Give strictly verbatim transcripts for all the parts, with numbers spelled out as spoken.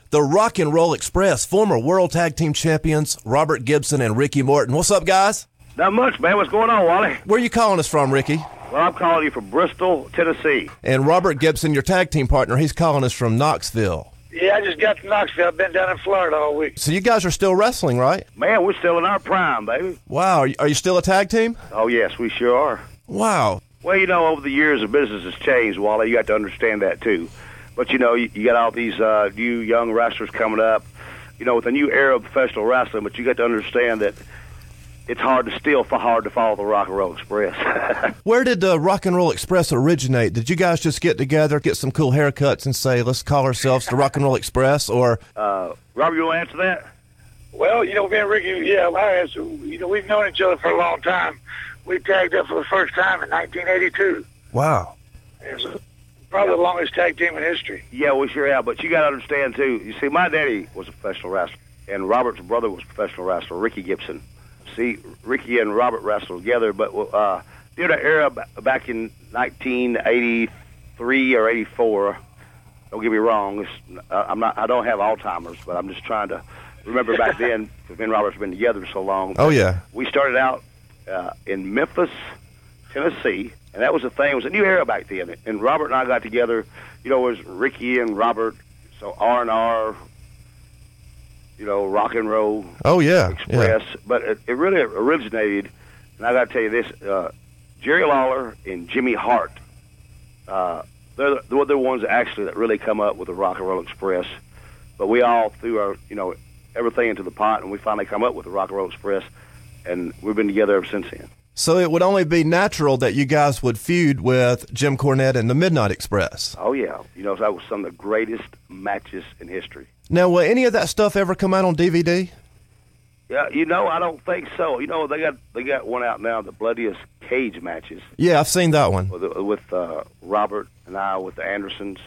the Rock and Roll Express, former World Tag Team Champions Robert Gibson and Ricky Morton. What's up, guys? Not much, man. What's going on, Wally? Where are you calling us from, Ricky? Well, I'm calling you from Bristol, Tennessee. And Robert Gibson, your tag team partner, he's calling us from Knoxville. Yeah, I just got to Knoxville. I've been down in Florida all week. So you guys are still wrestling, right? Man, we're still in our prime, baby. Wow. Are you, are you still a tag team? Oh, yes, we sure are. Wow. Well, you know, over the years, the business has changed, Wally. You got to understand that, too. But, you know, you, you got all these uh, new young wrestlers coming up, you know, with a new era of professional wrestling, but you got to understand that it's hard to still hard to follow the Rock and Roll Express. Where did the Rock and Roll Express originate? Did you guys just get together, get some cool haircuts, and say, let's call ourselves the Rock and Roll Express? Or uh, Robert, you want to answer that? Well, you know, me and Ricky, yeah, my answer, you know, we've known each other for a long time. We tagged up for the first time in nineteen eighty-two. Wow. It was probably the longest tag team in history. Yeah, we sure have. But you got to understand, too, you see, my daddy was a professional wrestler, and Robert's brother was a professional wrestler, Ricky Gibson. See, Ricky and Robert wrestled together, but uh, during that era back in nineteen eighty-three or eighty-four, don't get me wrong, it's, uh, I'm not, I don't have Alzheimer's, but I'm just trying to remember back then, because me and Robert's been together so long. Oh, yeah. We started out uh, in Memphis, Tennessee, and that was the thing. It was a new era back then, and Robert and I got together. You know, it was Ricky and Robert, so R and R, you know, Rock and Roll oh, yeah, Express. Yeah. But it, it really originated, and I got to tell you this, uh, Jerry Lawler and Jimmy Hart, uh, they're, they're the ones that actually that really come up with the Rock and Roll Express. But we all threw our, you know, everything into the pot, and we finally come up with the Rock and Roll Express, and we've been together ever since then. So it would only be natural that you guys would feud with Jim Cornette and the Midnight Express. Oh, yeah. You know, that was some of the greatest matches in history. Now, will any of that stuff ever come out on D V D? Yeah, you know, I don't think so. You know, they got they got one out now, the Bloodiest Cage matches. Yeah, I've seen that one. With, with uh, Robert and I, with the Andersons.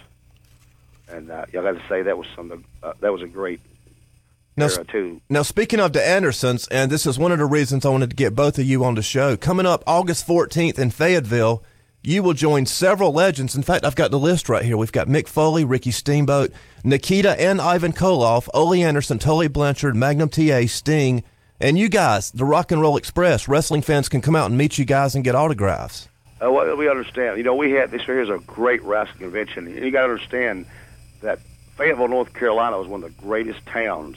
And uh, I got to say, that was some uh, that was a great now, era, too. Now, speaking of the Andersons, and this is one of the reasons I wanted to get both of you on the show, coming up August fourteenth in Fayetteville, you will join several legends. In fact, I've got the list right here. We've got Mick Foley, Ricky Steamboat, Nikita and Ivan Koloff, Ole Anderson, Tully Blanchard, Magnum T A, Sting, and you guys, the Rock and Roll Express. Wrestling fans can come out and meet you guys and get autographs. Uh, well, we understand. You know, we had this here is a great wrestling convention. And you got to understand that Fayetteville, North Carolina was one of the greatest towns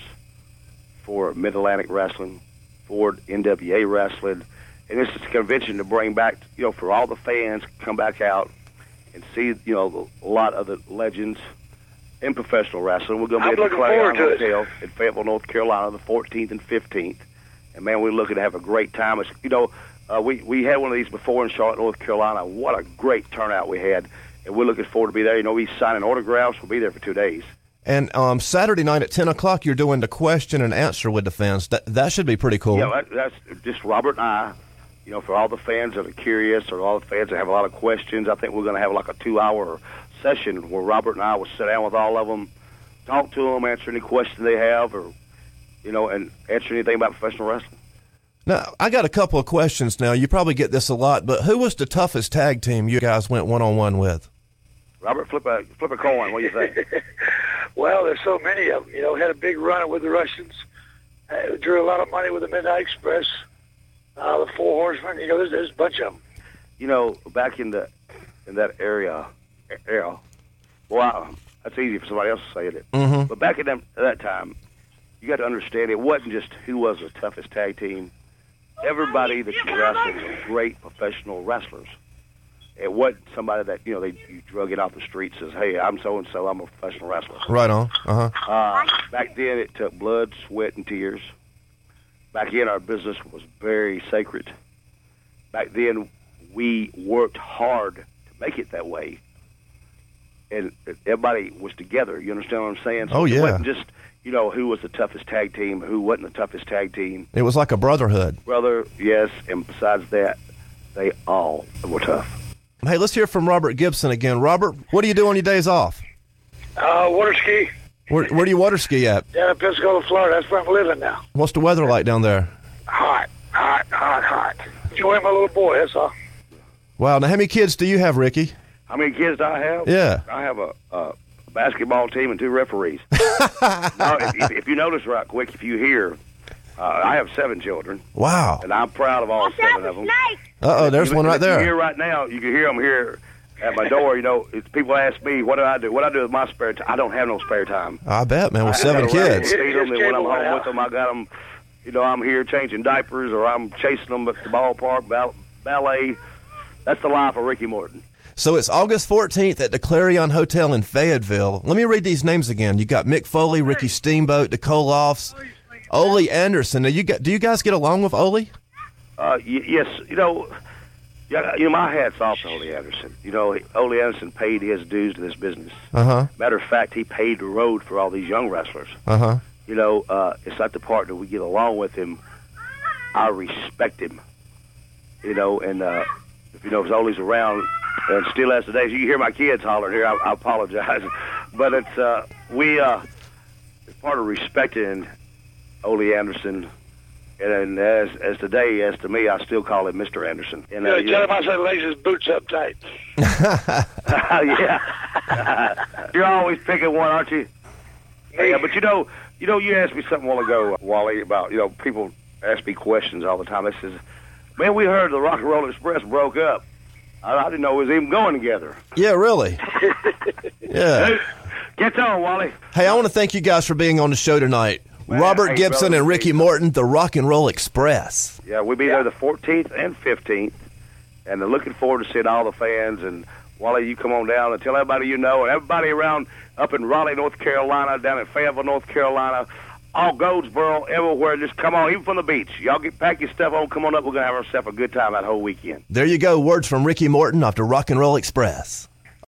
for Mid-Atlantic wrestling, for N W A wrestling. And this is a convention to bring back, you know, for all the fans to come back out and see, you know, a lot of the legends in professional wrestling. We're going to be I'm at the looking forward Clarion to it. Hotel in Fayetteville, North Carolina, the fourteenth and fifteenth. And, man, we're looking to have a great time. It's, you know, uh, we, we had one of these before in Charlotte, North Carolina. What a great turnout we had. And we're looking forward to be there. You know, we signing autographs. We'll be there for two days. And um, Saturday night at ten o'clock, you're doing the question and answer with the fans. That, that should be pretty cool. Yeah, that, that's just Robert and I. You know, for all the fans that are curious or all the fans that have a lot of questions, I think we're going to have like a two-hour session where Robert and I will sit down with all of them, talk to them, answer any questions they have, or, you know, and answer anything about professional wrestling. Now, I got a couple of questions now. You probably get this a lot, but who was the toughest tag team you guys went one-on-one with? Robert, flip a, flip a coin. What do you think? Well, there's so many of them. You know, had a big run with the Russians. Uh, drew a lot of money with the Midnight Express. Uh, the Four Horsemen, you know, there's, there's a bunch of them. You know, back in the in that area, era, well, that's easy for somebody else to say it. Mm-hmm. But back in that, that time, you got to understand it wasn't just who was the toughest tag team. Everybody that you wrestled was great professional wrestlers. It wasn't somebody that, you know, they you drug it off the street and says, hey, I'm so-and-so, I'm a professional wrestler. Right on. Uh-huh. Uh, back then, it took blood, sweat, and tears. Back then, our business was very sacred. Back then, we worked hard to make it that way. And everybody was together. You understand what I'm saying? So oh, yeah. It wasn't just, you know, who was the toughest tag team, who wasn't the toughest tag team. It was like a brotherhood. Brother, yes, and besides that, they all were tough. Hey, let's hear from Robert Gibson again. Robert, what do you do on your days off? Uh, water ski. Where, where do you water ski at? Down in Pensacola, Florida. That's where I'm living now. What's the weather like down there? Hot, hot, hot, hot. Enjoying my little boy, that's all. Wow. Now, how many kids do you have, Ricky? How many kids do I have? Yeah. I have a, a basketball team and two referees. No, if, if you notice right quick, if you hear, uh, I have seven children. Wow. And I'm proud of all seven of them. Uh-oh, there's you, one right there. You hear right now, you can hear them here at my door. You know, it's, people ask me, what do I do? What do I do with my spare time? I don't have no spare time. I bet, man, with I seven kids. Feed them, and when I'm home with them, I got them, you know, I'm here changing diapers, or I'm chasing them at the ballpark, ball, ballet. That's the life of Ricky Morton. So it's August fourteenth at the Clarion Hotel in Fayetteville. Let me read these names again. You got Mick Foley, Ricky Steamboat, the Koloffs, Ole Anderson. Now, you got, do you guys get along with Ole? Uh, y- yes, you know, yeah, you know, my hat's off to Ole Anderson. You know, Ole Anderson paid his dues to this business. Uh-huh. Matter of fact, he paved the road for all these young wrestlers. Uh-huh. You know, uh, it's not the partner we get along with him. I respect him. You know, and uh, if you know, if Ole's around, and still as today, you can hear my kids hollering here. I, I apologize, but it's uh, we uh, it's part of respecting Ole Anderson, and, and as as today, as to me, I still call him Mister Anderson. And, uh, yeah, tell him I said lace his boots up tight. Yeah, you're always picking one, aren't you? Yeah, but you know, you know, you asked me something a while ago, Wally, about you know people ask me questions all the time. They says, "Man, we heard the Rock and Roll Express broke up." I, I didn't know it was even going together. Yeah, really. Yeah. Get on, Wally. Hey, I want to thank you guys for being on the show tonight. Man, Robert hey, Gibson brother, and Ricky Morton, the Rock and Roll Express. Yeah, we'll be there the fourteenth and fifteenth, and they're looking forward to seeing all the fans. And Wally, you come on down and tell everybody you know, and everybody around up in Raleigh, North Carolina, down in Fayetteville, North Carolina, all Goldsboro, everywhere. Just come on, even from the beach. Y'all get pack your stuff on, come on up. We're gonna have ourselves a good time that whole weekend. There you go. Words from Ricky Morton off the Rock and Roll Express.